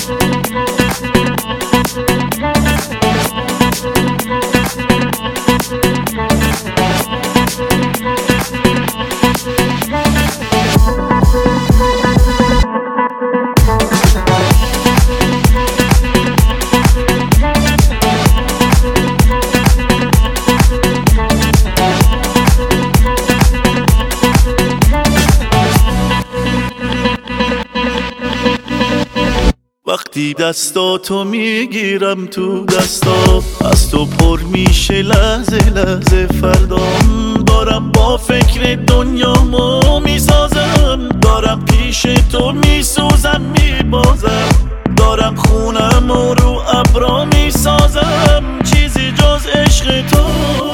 وقتی دستاتو میگیرم تو دستا، از تو پر میشه لحظه لحظه فردام. دارم با فکر دنیامو میسازم، دارم پیش تو میسوزم میبازم، دارم خونم رو ابرا میسازم. چیزی جز عشق تو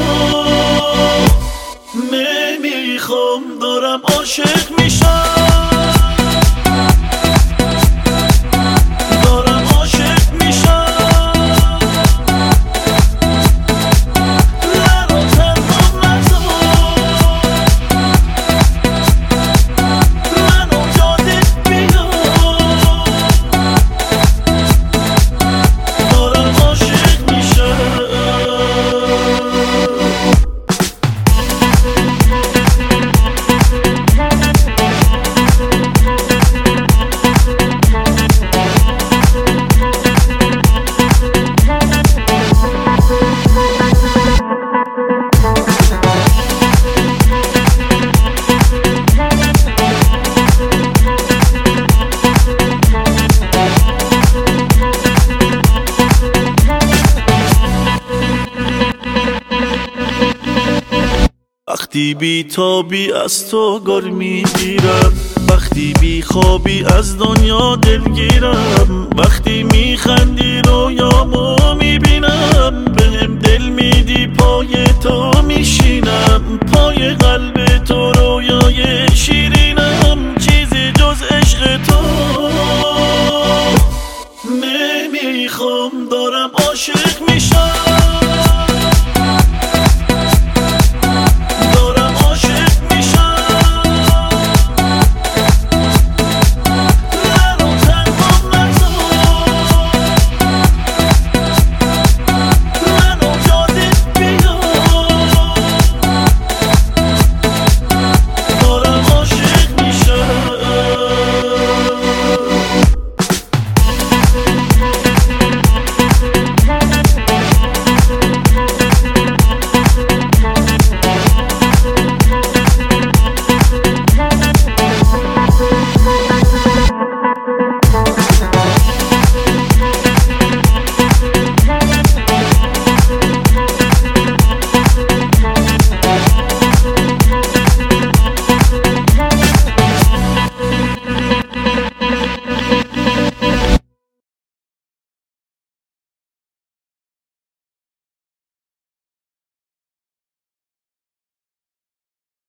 نمیخوام، دارم عاشق میشم. وقتی بی تابی از تو گر میگیرم، وقتی بی خوابی از دنیا دلگیرم، وقتی میخندی رویامو میبینم، بهم دل میدی پای تو میشینم، پای قلب تو رویای شیرینم. چیزی جز عشق تو نمیخوام، دارم عاشق